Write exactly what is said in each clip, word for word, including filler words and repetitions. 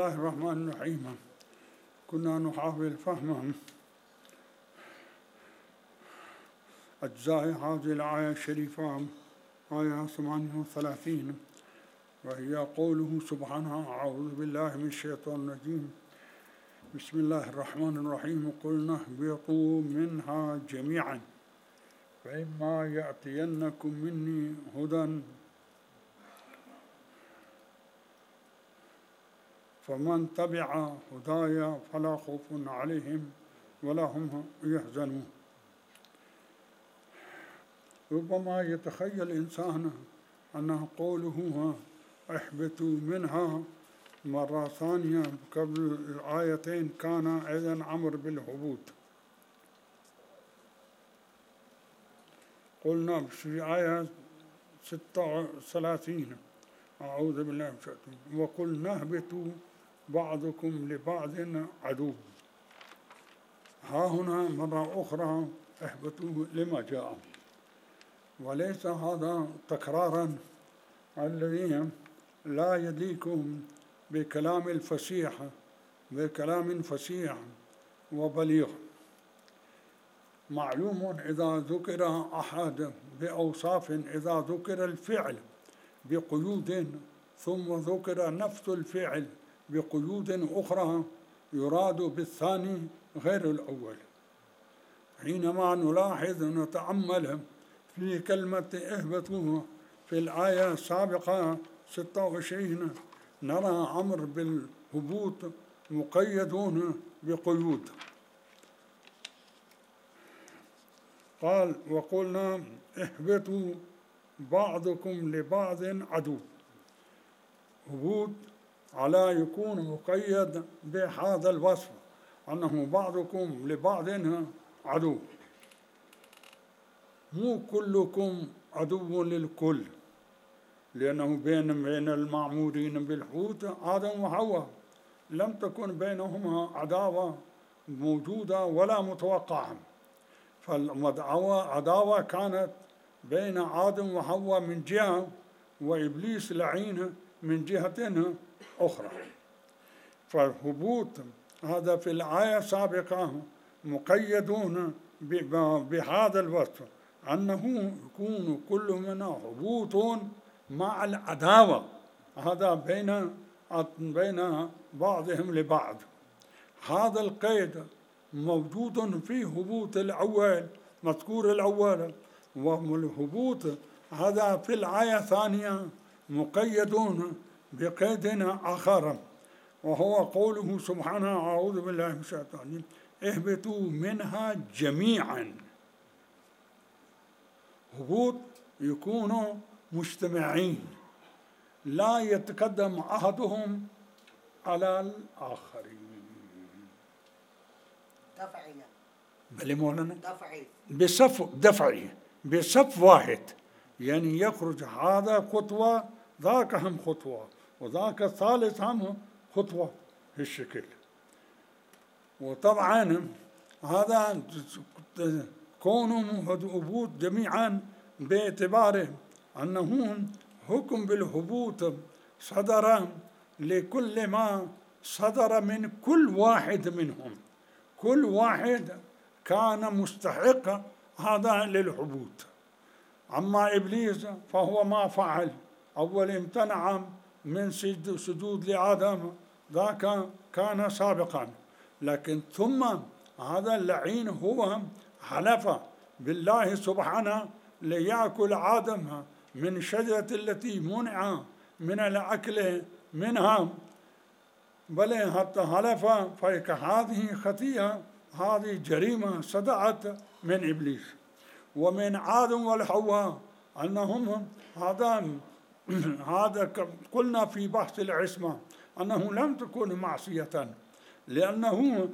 الله الرحمن الرحيم. كنا نحاول فهم أجزاء هذه الآية الشريفة، آية ثمانية وثلاثين، وهي قوله سبحانه: أعوذ بالله من الشيطان الرجيم، بسم الله الرحمن الرحيم. قلنا اهبطوا منها جميعا فإما يأتينكم مني هدى فمن تبع هدايا فلا خوف عليهم ولا هم يحزنون. ربما يتخيل الإنسان أن قوله اهبطوا منها مرة ثانية قبل الآيتين كان أيضا أمر بالهبوط. قلنا في آية ستة وثلاثين: أعوذ بالله من الشيطان، وقلنا اهبطوا بعضكم لبعض عدو. ها هنا مرة أخرى اهبطوا لما جاء، وليس هذا تكرارا الذي لا يليكم بكلام الفصيح بكلام فصيح وبليغ. معلوم إذا ذكر أحد بأوصاف، إذا ذكر الفعل بقيود ثم ذكر نفس الفعل بقيود أخرى يراد بالثاني غير الأول. حينما نلاحظ نتأمل في كلمة اهبطوا في الآية السابقة ستة وعشرين نرى أمر بالهبوط مقيدون بقيود. قال: وقلنا اهبطوا بعضكم لبعض عدو. هبوط على يكون مقيد بهذا الوصف أنه بعضكم لبعض عدو، مو كلكم عدو للكل، لأنه بين بين المعمورين بالحوت آدم وحواء لم تكن بينهما عداوة موجودة ولا متوقعة، فالعداوة كانت بين آدم وحواء من جهة وإبليس لعين من جهة أخرى. فالهبوط هذا في الآية السابقة مقيدون بهذا الوصف أنه يكون كل منا هبوط مع العداوة، هذا بين بين بعضهم لبعض. هذا القيد موجود في هبوط الأول مذكور الأول، والهبوط هذا في الآية الثانية مقيدون بقيد آخر، وهو قوله سبحانه: أعوذ بالله من الشيطان الرجيم، اهبطوا منها جميعا. هبوط يكونوا مجتمعين، لا يتقدم أحدهم على الآخرين. دفعية بل مولانا دفعي بصف دفعي بصف واحد، يعني يخرج هذا خطوة ذاك هم خطوة وذاك الثالث هم خطوة بالشكل. وطبعا هذا كونهم هبوط جميعا باعتباره أنه حكم بالهبوط صدر لكل ما صدر من كل واحد منهم، كل واحد كان مستحق هذا للهبوط. أما إبليس فهو ما فعل، أول امتنع من سجود لآدم، ذاك كان سابقا، لكن ثم هذا اللعين هو حلف بالله سبحانه ليأكل آدم من الشجرة التي منع من الأكل منها، بل حتى حلف، فهذه خطيئة، هذه جريمة صدعت من إبليس ومن آدم والحواء أنهم هذا هذا قلنا في بحث العصمة أنه لم تكن معصية، لأنه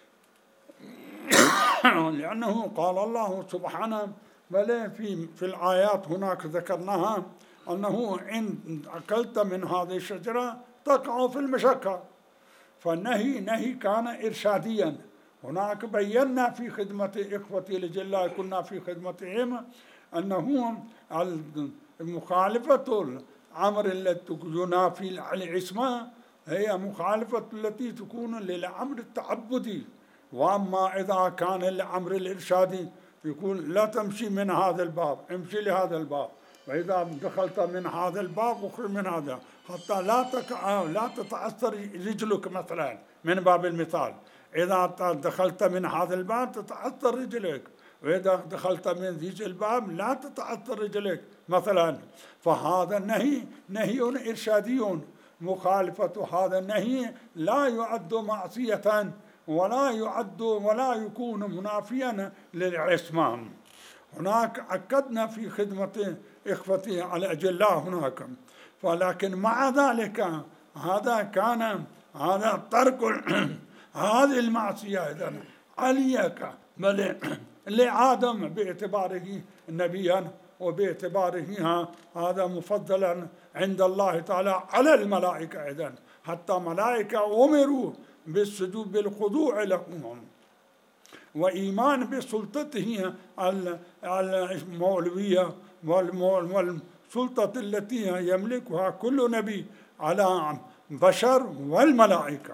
لأنه قال الله سبحانه، بل في في الآيات هناك ذكرناها أنه إن أكلت من هذه الشجرة تقع في المشقة، فالنهي نهي كان إرشاديا. هناك بينا في خدمة إخوتي لجل كنا في خدمتهم أنه مخالفة الأمر التي ينافي العصمة هي مخالفة التي تكون للأمر التعبدي. وأما إذا كان الأمر الإرشادي يقول لا تمشي من هذا الباب، امشي لهذا الباب، وإذا دخلت من هذا الباب اخرج من هذا، حتى لا تقع لا تتعثر رجلك مثلا، من باب المثال. إذا دخلت من هذا الباب تتعثر رجلك، وإذا دخلت من ذيك الباب لا تتعثر رجلك مثلا. فهذا النهي نهي إرشادي، مخالفة هذا النهي لا يعد معصية ولا يعد ولا يكون منافيا للعصمة. هناك أكدنا في خدمة إخوتي على الأجلاء هناك، ولكن مع ذلك هذا كان هذا ترك هذه المعصية إذن عليك بل لآدم باعتباره نبيا وباعتباره هذا مفضلا عند الله تعالى على الملائكة. إذن حتى ملائكة أمروا بالسجود بالخضوع لهم وإيمان بسلطته المولوية والسلطة التي يملكها كل نبي على بشر والملائكة.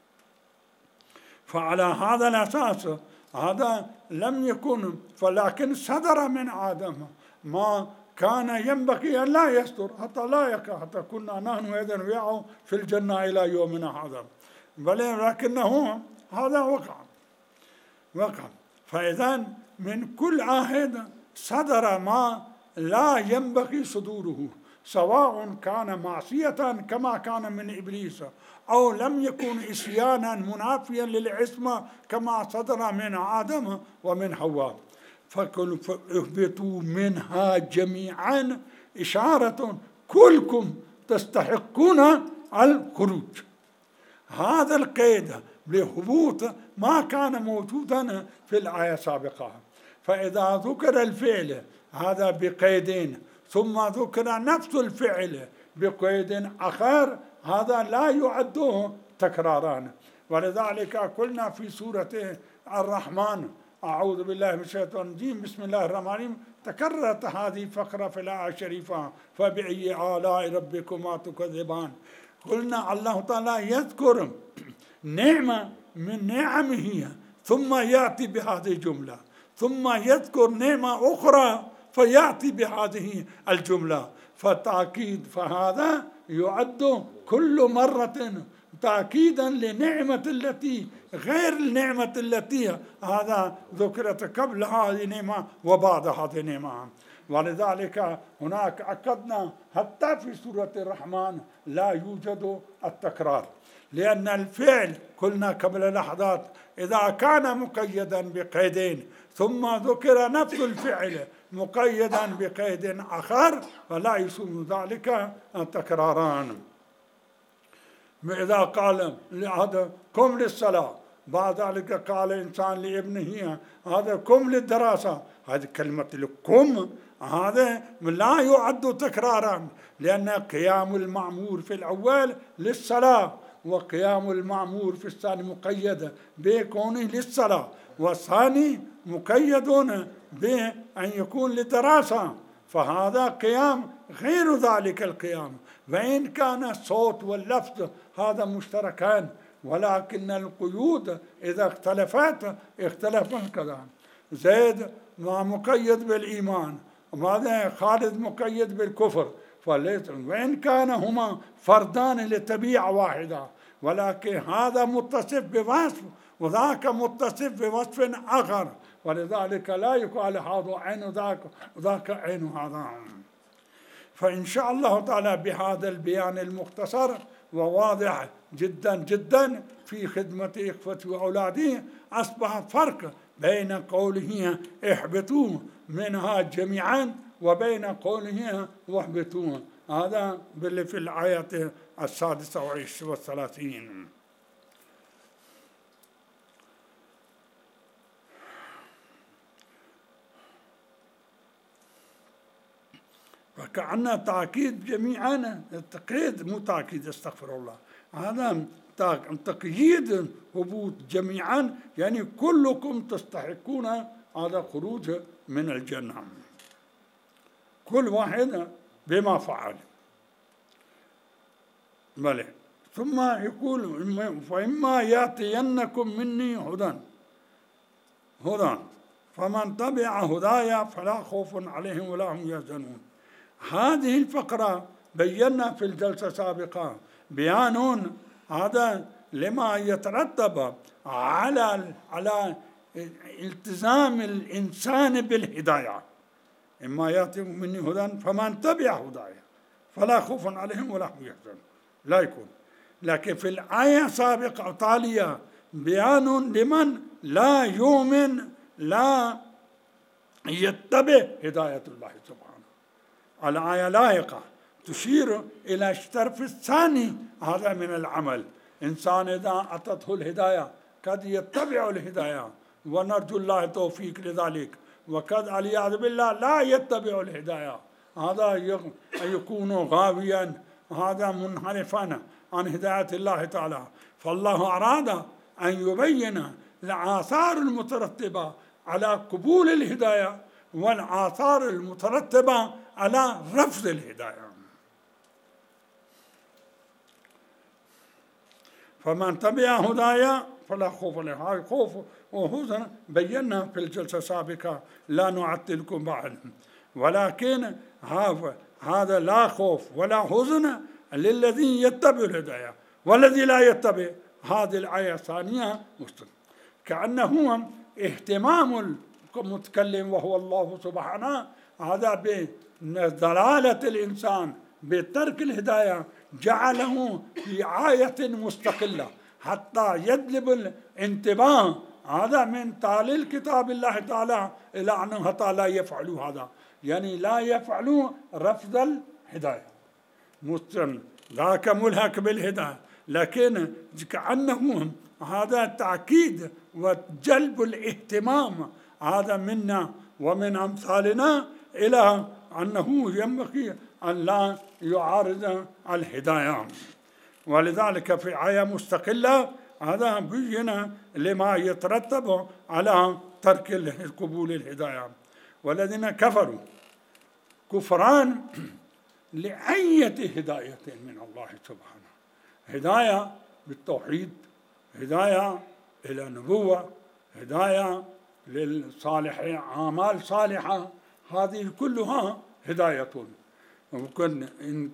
فعلى هذا الأساس هذا لم يكن، فلكن صدر من آدم ما كان ينبغي أن لا يصدر حتى لا يقع، حتى كنا نحن إذن وياه في الجنة إلى يومنا هذا، بل لكنه هذا وقع وقع. فإذا من كل عهد صدر ما لا ينبغي صدوره، سواء كان معصية كما كان من إبليس، أو لم يكن إسيانا منافيا للعصمة كما صدر من آدم ومن حواء. فكل فاهبطوا منها جميعا إشارة كلكم تستحقون الخروج. هذا القيد لهبوط ما كان موجودا في الآية السابقة. فإذا ذكر الفعل هذا بقيدين ثم ذكر نفس الفعل بقيد آخر، هذا لا يعد تكرارا. ولذلك قلنا في سورة الرحمن أعوذ بالله من الشيطان الرجيم بسم الله الرحمن الرحيم تكررت هذه الفقرة في الآية الشريفة فبأي آلاء ربكما تكذبان. قلنا الله تعالى يذكر نعمة من نعمه ثم يأتي بهذه الجملة، ثم يذكر نعمة أخرى فيأتي بهذه الجملة، فتأكيد. فهذا يعد كل مرة تأكيدا لنعمة التي غير النعمة التي هذا ذكرت قبل هذه النعمة وبعد هذه النعمة. ولذلك هناك أكدنا حتى في سورة الرحمن لا يوجد التكرار، لأن الفعل قلنا قبل لحظات إذا كان مقيدا بقيدين ثم ذكر نفس الفعل مقيدا بقيد آخر فلا يسمى ذلك تكراران. إذا قال هذا قم للصلاة، بعد ذلك قال إنسان لابنه هذا قم للدراسة، هذه كلمة القم هذا لا يعد تكرارا، لأن قيام المأمور في الأول للصلاة وقيام المأمور في الثاني مقيد بكونه للصلاة، والثاني مقيد بأن يكون للدراسة، فهذا قيام غير ذلك القيام. وإن كان الصوت واللفظ هذا مشتركان، ولكن القيود إذا اختلفت اختلفت كذا. زيد مقيد بالإيمان وماذا خالد مقيد بالكفر، فليس وإن كان هما فردان لطبيعة واحدة، ولكن هذا متصف بوصف وذاك متصف بوصف آخر، ولذلك لا يقال هذا عين ذاك وذاك عين هذا. فإن شاء الله تعالى بهذا البيان المختصر وواضح جدا جدا في خدمة إخوتي وأولادي أصبح فرق بين قوله احبطوا منها جميعا وبين قوله واهبطوا، هذا باللي في الآية السادسة والثلاثين. فكأن تأكيد جميعا، التقييد مو تأكيد استغفر الله، هذا تقييد هبوط جميعا، يعني كلكم تستحقون هذا خروج من الجنة، كل واحد بما فعل. بلى ثم يقول فإما يأتينكم مني هدى هدى فمن تبع هدايا فلا خوف عليهم ولا هم يحزنون. هذه الفقرة بينا في الجلسة السابقة بيان هذا لما يترتب على على التزام الإنسان بالهداية. إما يأتيكم مني هدى فمن تبع هدايا فلا خوف عليهم ولا هم يحزنون لا يكون. لكن في الآية السابقة تالية بيان لمن لا يؤمن لا يتبع هداية الله سبحانه. الآية لاحقة تشير إلى الطرف الثاني هذا من العمل. إنسان إذا أتته الهداية قد يتبع الهداية ونرجو الله التوفيق لذلك، وقد والعياذ بالله لا يتبع الهداية، هذا يكون غاويا، هذا منحرفا عن هداية الله تعالى. فالله أراد أن يبين الآثار المترتبة على قبول الهداية والآثار المترتبة على رفض الهداية. فمن تبع هدايا فلا خوف عليهم. هاي خوف وحزن بينا في الجلسة السابقة لا نعطلكم بعد، ولكن هذا لا خوف ولا حزن للذي يتبع الهداية، والذي لا يتبع هذه الآية الثانية مستقيم. كأنه اهتمام المتكلم وهو الله سبحانه هذا بدلالة الإنسان بترك الهداية جعله في آية مستقلة حتى يجلب الانتباه هذا من تعليل كتاب الله تعالى إلى أنه تعالى يفعلوا هذا، يعني لا يفعلوا رفض الهداية مستقل ذاك ملحق بالهداية، لكن كأنه هذا تأكيد وجلب الاهتمام هذا منا ومن أمثالنا إلى أنه ينبغي أن لا يعارض الهداية. ولذلك في آية مستقلة هذا بين لما يترتب على ترك قبول الهداية. والذين كفروا كفران لأية هداية من الله سبحانه، هداية بالتوحيد، هداية إلى نبوة، هداية للصالح أعمال صالحة، هذه كلها هداية. ممكن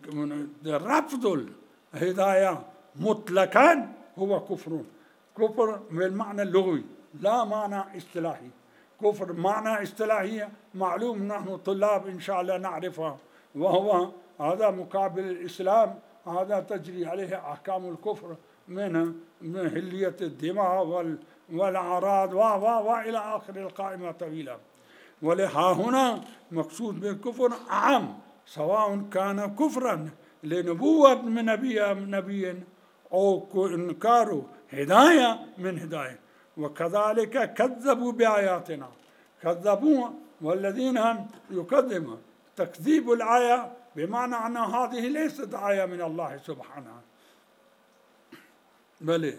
رفض الهداية مطلقا هو كفر، كفر بالمعنى اللغوي لا معنى اصطلاحي. كفر معنى اصطلاحي معلوم نحن طلاب إن شاء الله نعرفها، وهو هذا مقابل الإسلام، هذا تجري عليه أحكام الكفر من من هلية الدماء والأعراض و و وإلى آخر القائمة طويلة. ولها هنا مقصود بالكفر عام، سواء كان كفرا لنبوة من نبي نبي أو إنكار هداية من هداية. وكذلك كذبوا بآياتنا، كذبوا والذين يكذبوا تكذيب الآية بمعنى أن هذه ليست آية من الله سبحانه، بل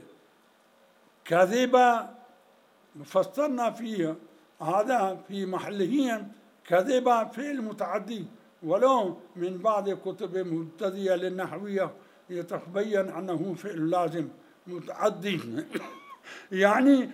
كذب فسرنا فيه هذا في محله كذب فعل متعدي، ولو من بعض كتب مبتدئة للنحوية يتبين أنه فعل لازم متعدي يعني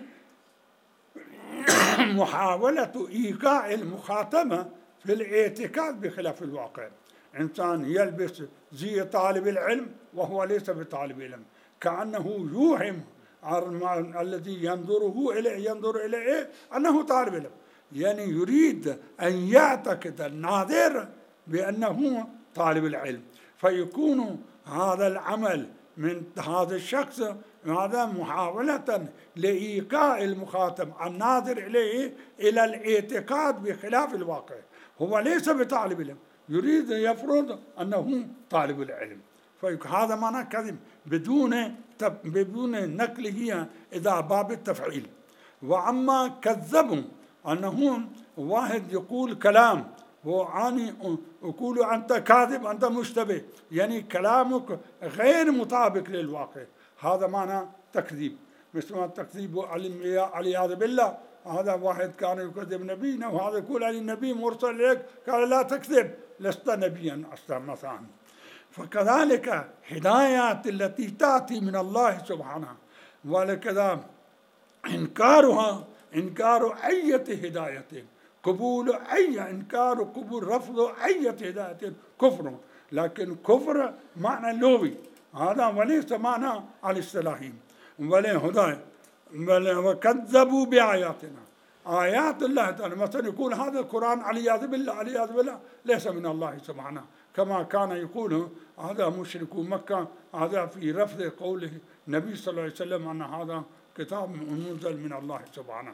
محاولة إيقاع المخاطبة في الاعتقاد بخلاف الواقع. إنسان يلبس زي طالب العلم وهو ليس بطالب علم، كأنه يوهم الذي ينظره إليه ينظر إليه أنه طالب علم، يعني يريد أن يعتقد الناظر بأنه طالب العلم، فيكون هذا العمل من هذا الشخص هذا محاولة لإيقاع المخاطب الناظر إليه إلى الاعتقاد بخلاف الواقع. هو ليس بطالب علم، يريد يفرض أنه طالب العلم، فهذا معنى كذب بدون بدون نقله إذا باب التفعيل. وأما كذبوا أنه واحد يقول كلام وعني يقول أنت كاذب أنت مشتبه، يعني كلامك غير مطابق للواقع، هذا معنى تكذيب. مثل ما التكذيب والعياذ بالله، هذا واحد كان يكذب نبينا وهذا يقول علي النبي مرسل إليك قال لا تكذب لست نبيا أصلا مثلا. فكذلك هدايات التي تأتي من الله سبحانه، ولكذا إنكارها إنكار أي هداية، قبول أي إنكار قبول رفض أي هداية كفر، لكن كفر معنى لغوي هذا وليس معنى الاصطلاحي. ولا هداية وكذبوا بآياتنا، آيات الله تعالى مثلا يقول هذا القرآن علياذ بالله علياذ بالله ليس من الله سبحانه، كما كان يقول هذا مشركو مكة هذا في رفض قوله النبي صلى الله عليه وسلم أن هذا كتاب منزل من الله سبحانه.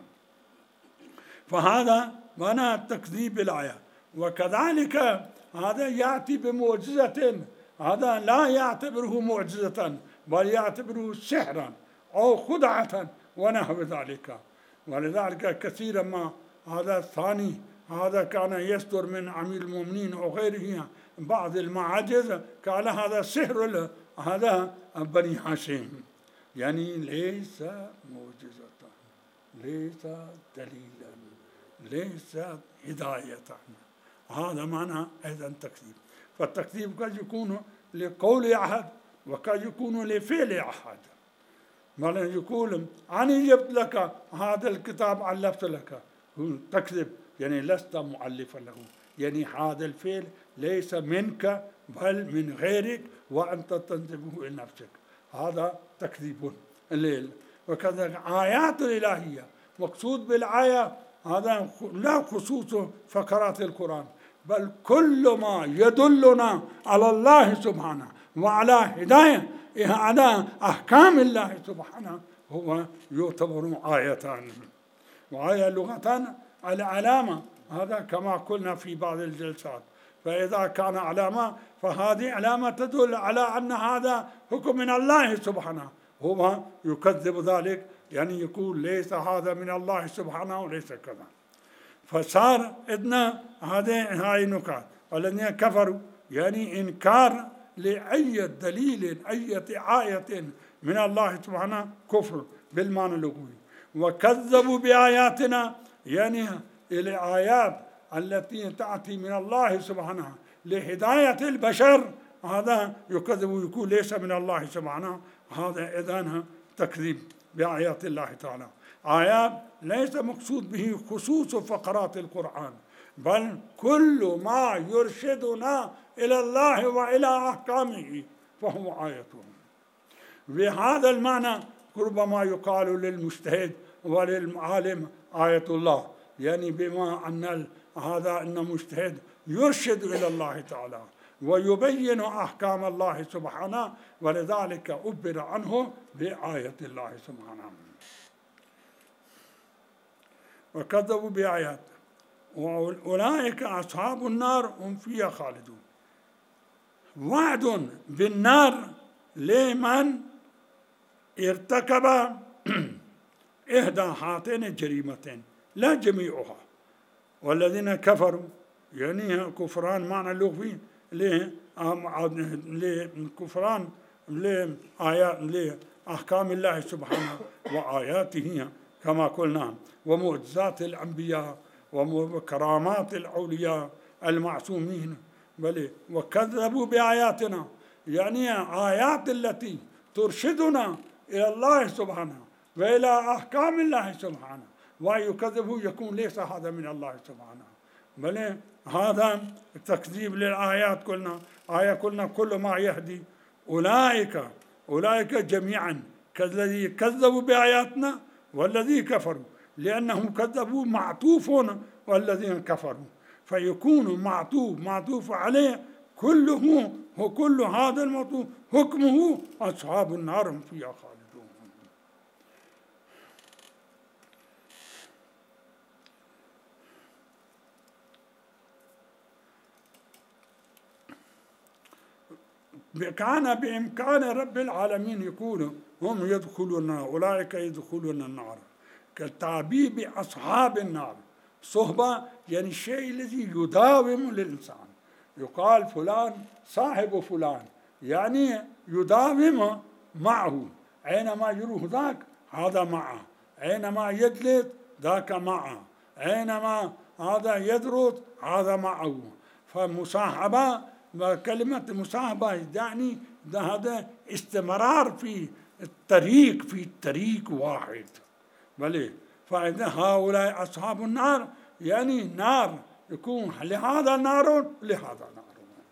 فهذا معنى تكذيب الآيات. وكذلك هذا يأتي بمعجزة، هذا لا يعتبره معجزة بل يعتبره سحرا أو خدعة ونحو ذلك. ولذلك كثيرا ما هذا الثاني هذا كان يصدر من أمير المؤمنين أو غيره بعض المعاجز قال هذا سحر هذا بني هاشم، يعني ليس معجزة، ليس دليلا، ليس هداية. هذا معنى أيضا تكذيب. فالتكذيب قد يكون لقول أحد وقد يكون لفعل أحد. مثلا يقول أنا جبت لك هذا الكتاب ألفت لك، تكذب يعني لست مؤلفا له، يعني هذا الفعل ليس منك بل من غيرك وأنت تنسبه إلى نفسك، هذا تكذيب الليل. وكذلك آيات الإلهية مقصود بالآية هذا لا خصوص فقرات القرآن بل كل ما يدلنا على الله سبحانه وعلى هداية على أحكام الله سبحانه هو يعتبر آيتان. وآية لغة العلامة هذا كما قلنا في بعض الجلسات، فإذا كان علامة فهذه علامة تدل على أن هذا حكم من الله سبحانه، هو يكذب ذلك يعني يقول ليس هذا من الله سبحانه وليس كذا. فصار إذن هذه هاي نكات. والذين كفروا يعني إنكار لأي دليل أي آية من الله سبحانه كفر بالمعنى اللغوي. وكذبوا بآياتنا يعني الآيات التي تأتي من الله سبحانه لهداية البشر هذا يكذب ويقول ليس من الله سبحانه، هذا إذن تكذيب بآيات الله تعالى. آيات ليس مقصود به خصوص فقرات القرآن بل كل ما يرشدنا إلى الله وإلى أحكامه فهو آيته. بهذا المعنى ربما يقال للمجتهد وللعالم آية الله، يعني بما أن هذا أن مجتهد يرشد إلى الله تعالى ويبين أحكام الله سبحانه، ولذلك أبر عنه بآية الله سبحانه. وكذبوا بآيات وأولئك أصحاب النار هم فيها خالدون. وعد بالنار لمن ارتكب إحدى هاتين الجريمتين لا جميعها. والذين كفروا يعني كفران معنى لغوي لكفران لآيات لأحكام الله سبحانه وآياته كما قلنا ومعجزات الأنبياء وكرامات الأولياء المعصومين. بل وكذبوا بآياتنا يعني آيات التي ترشدنا إلى الله سبحانه وإلى أحكام الله سبحانه، ويكذبوا يكون ليس هذا من الله سبحانه بل هذا تكذيب للآيات. قلنا آية قلنا كل ما يهدي أولئك أولئك جميعا كالذي كذبوا بآياتنا والذي كفروا، لأنهم كذبوا معطوف والذين كفروا فيكون معطوف معطوف عليه كله وكل هذا المعطوف حكمه أصحاب النار هم فيها خالدون. كان بإمكان رب العالمين يقول هم يدخلون أولئك يدخلون النار كالتعبيب أصحاب النار. صحبة يعني الشيء الذي يداوم للإنسان، يقال فلان صاحب فلان يعني يداوم معه، أينما يروح ذاك هذا معه، أينما يجلس ذاك معه، أينما هذا يدرس هذا معه. فمصاحبة كلمة مصاحبة يعني هذا استمرار في الطريق في طريق واحد. بلى فإذا هؤلاء أصحاب النار يعني نار يكون لهذا نار لهذا نار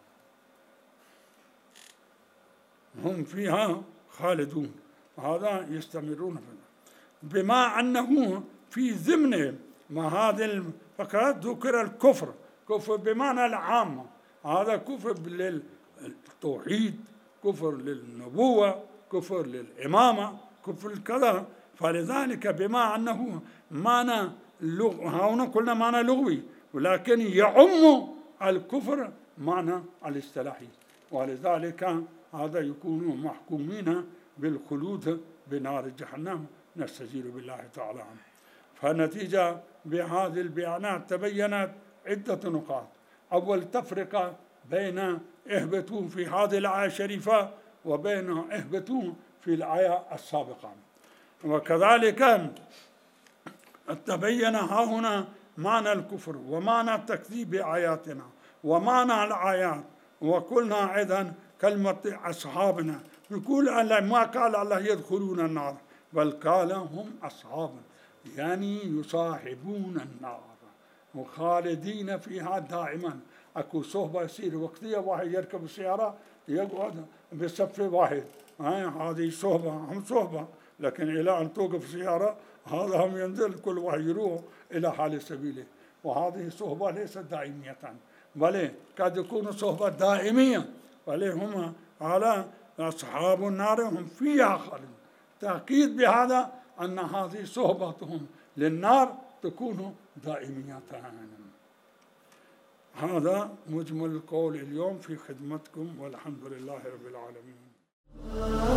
هم فيها خالدون، هذا يستمرون فيها. بما أنه في ضمن ما هذه الفقرات ذكر الكفر، كفر بمعنى العامة، هذا كفر للتوحيد، كفر للنبوة، كفر للإمامة، كفر كذا. فلذلك بما أنه معنى لغ... هنا قلنا معنى لغوي، ولكن يعم الكفر معنى الاصطلاحي، ولذلك هذا يكونوا محكومين بالخلود بنار جهنم، نستجير بالله تعالى عنه. فالنتيجة بهذه البيانات تبينت عدة نقاط. أول تفرقة بين اهبطوا في هذه الآية الشريفة وبين اهبطوا في الآية السابقة، وكذلك تبين ها هنا معنى الكفر ومعنى التكذيب بآياتنا ومعنى الآيات. وقلنا أيضا كلمة أصحابنا، يقول الله ما قال الله يدخلون النار، بل قال هم أصحاب، يعني يصاحبون النار وخالدين فيها دائما. أكو صحبة يصير وقتية، واحد يركب السيارة يقعد بصف واحد، هذه صحبة، هم صحبة، لكن إلى أن توقف السيارة هذا هم ينزل، كل واحد يروح إلى حال سبيله. وهذه صحبة ليست دائمية، بل قد يكون صحبة دائمية، بل هم على أصحاب النار هم فيها خالدون. تأكيد بهذا أن هذه صحبتهم للنار تكون دائمية. هذا مجمل القول اليوم في خدمتكم، والحمد لله رب العالمين.